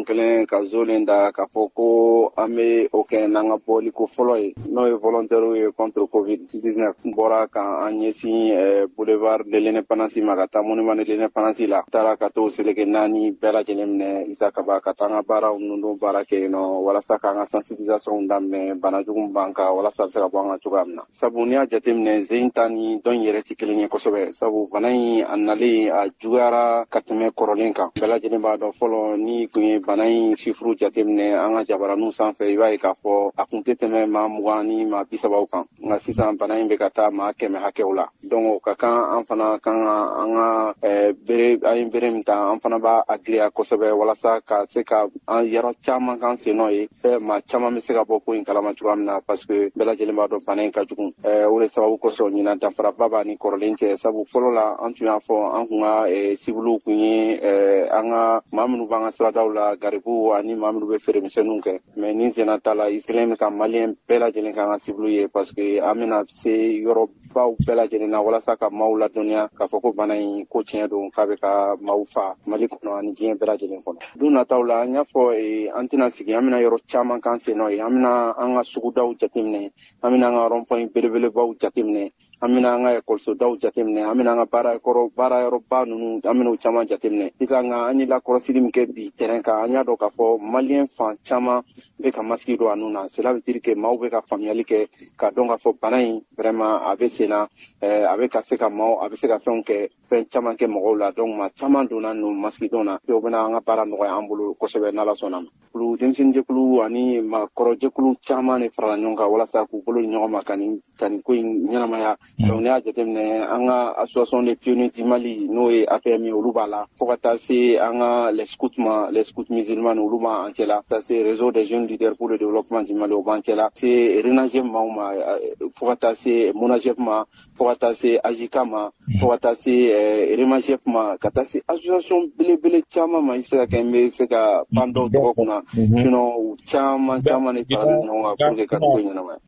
kelen ka zolen da k'a fɔ ko an bɛ o kɛ n'an ka bɔliko fɔlɔ ye n'o ye volontaires ye contre covid-19 bɔra kan an ɲɛsin boulevard de l'indépendance ma ka taa monument de l'indépendance la taara ka t'o seleke naani bɛɛ lajɛlen minɛ Isa Kaba ka taa an ka baaraw ninnu baara kɛ yen nɔ walasa k'an ka sensibilisation daminɛ bana jugu b'an kan walasa a bɛ se ka bɔ an kan cogoya min na sabu n'i y'a jateminɛ sen ta ni dɔn yɛrɛ tɛ kelen ye kosɛbɛ sabu bana in a nalen a juguyara ka tɛmɛ kɔrɔlen kan bɛɛ lajɛlen b'a dɔn fɔlɔ ni kun ye bana in chiffre jateminɛ an ka jabaraninw sanfɛ i b'a ye k'a fɔ a kun tɛ tɛmɛ maa 20 ni maa 30 kan nka sisan bana in bɛ ka taa maa 100 hakɛw la donc o ka kan an fana kan ka an ka an ye bere min ta an fana b'a giriya kosɛbɛ walasa ka se ka an yɔrɔ caman kan sen nɔ ye maa caman bɛ se ka bɔ ko in kalama cogoya min na parce que bɛɛ lajɛlen b'a dɔn bana in ka jugu o de sababu kosɔn ɲinan danfaraba b'a ni kɔrɔlen cɛ sabu fɔlɔ la an tun y'a fɔ an kun ka sibiliw kun ye an ka maa minnu b'an ka siradaw la garibuw ani maa minnu bɛ feeremisɛnninw kɛ mais ni sena ta la i kelen bɛ ka maliyɛn bɛɛ lajɛlen kan ka sibiliw ye parce que an bɛna se yɔrɔbaw bɛɛ lajɛlen na walasa ka maaw ladɔnniya k'a fɔ ko bana in ko tiɲɛ don k'a bɛ ka maaw fa Mali kɔnɔ ani diɲɛ bɛɛ lajɛlen kɔnɔ don nataw la an y'a fɔ an tɛna sigi an bɛna yɔrɔ caman kan sen nɔ ye an bɛna an ka sugudaw jateminɛ an bɛna an ka rond-point belebelebaw jateminɛ an bɛna an ka ekɔlisodaw jateminɛ an bɛna an ka baarayɔrɔba ninnu an bɛna o caman jateminɛ sisan nka an ye lakɔlɔsili min kɛ bi terrain kan an y'a dɔn k'a fɔ maliyɛn fan caman bɛ ka masigi don a nun na cela veut dire que maaw bɛ ka faamuyali kɛ k'a dɔn k'a fɔ bana in vraiment a bɛ sen na a bɛ ka se ka maaw a bɛ se ka fɛn caman kɛ mɔgɔw la donc maa caman donna ninnu masigidenw na o bɛna an ka baara nɔgɔya an bolo kosɛbɛ n'Ala sɔnna ma denmisɛnninjɛkulu ani maakɔrɔjɛkulu caman de farala ɲɔgɔn kan walasa k'u bolo di ɲɔgɔn ma ka nin ko in ɲɛnamaya donc n'i y'a jateminɛ an ka association des pionniers du Mali n'o ye APM ye olu b'a la fo ka taa se an ka les scouts musulmans olu b'an cɛ la ka taa se réseau des jeunes leaders pour le développement du Mali o b'an cɛ la se RENAGEP maaw ma fo ka taa se MONAGEP ma fo ka taa se AJICA ma fo ka taa se REMAGEP ma ka taa se association belebele caman ma i se ka kɛ n bɛ se ka pan dɔw tɔgɔ kunna sinon caman de farala ɲɔgɔn kan pour que ka nin ko ɲɛnamaya